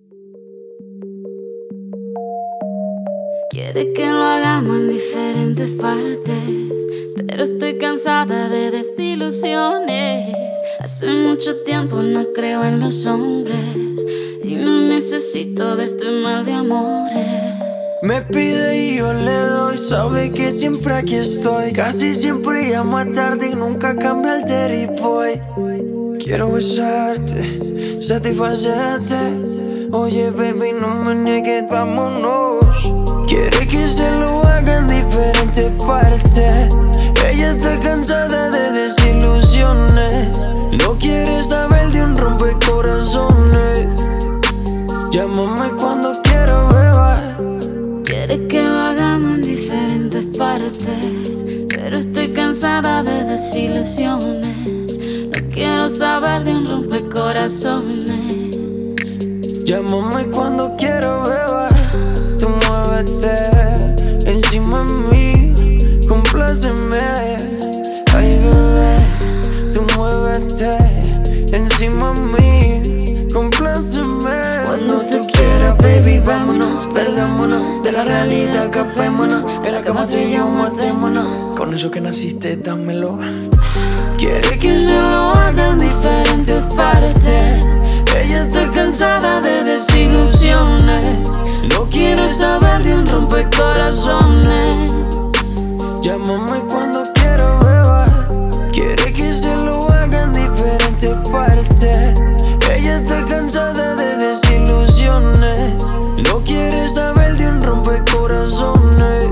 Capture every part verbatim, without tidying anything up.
Quiere que lo hagamos en diferentes partes, pero estoy cansada de desilusiones. Hace mucho tiempo no creo en los hombres y no necesito de este mal de amores. Me pide y yo le doy, sabe que siempre aquí estoy. Casi siempre llama tarde y nunca cambia el dirty boy. Quiero besarte, satisfacerte. Oye baby, no me niegues, vámonos. Quiere que se lo haga en diferentes partes. Ella está cansada de desilusiones. No quiere saber de un rompecorazones. Llámame cuando quiero beber. Quiere que lo hagamos en diferentes partes, pero estoy cansada de desilusiones. No quiero saber de un rompecorazones. Llámame cuando quiero beber. Tú muévete encima de mí, compláceme. Ay bebé, tú muévete encima de mí, compláceme. Cuando te quiera, baby, vámonos, perdámonos de la realidad, escapémonos. En la cama tú y yo mordémonos. Con eso que naciste, dámelo. Quiere que se lo haga en diferentes partes. Ella está cansada de desilusiones. No quiere saber de un rompecorazones. Llámame cuando quiero beber. Quiere que se lo haga en diferentes partes. Ella está cansada de desilusiones. No quiere saber de un rompecorazones.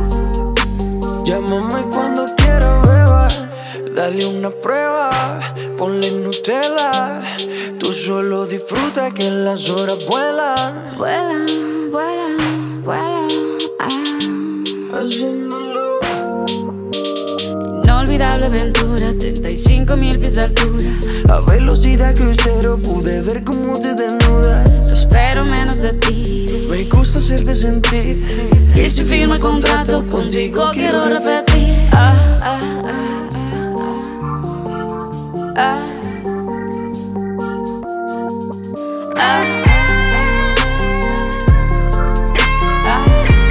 Llámame cuando quiero beber. Dale una prueba, ponle Nutella. Tú solo disfruta que las horas vuelan. Vuelan, vuelan, vuelan, ah. Haciéndolo. Inolvidable aventura, treinta y cinco mil pies de altura. A velocidad crucero pude ver cómo te desnudas. Espero menos de ti. Me gusta hacerte sentir. Y si firmo el contrato contigo quiero repetir. Ah, ah, ah, ah, ah. Ah, ah,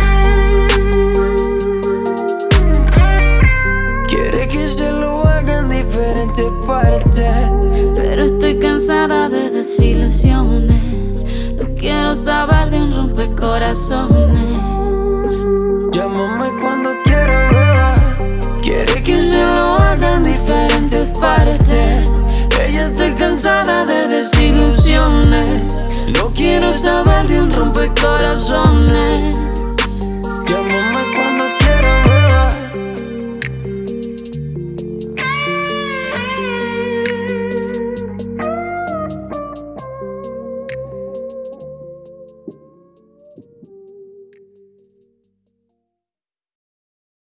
quiere que se lo haga en diferentes partes, pero estoy cansada de desilusiones. No quiero saber de un rompecorazones. Llámame cuando quiero beber. Quiere que se lo haga en diferentes partes. Ella está cansada de desilusiones. No quiero saber de un rompecorazones.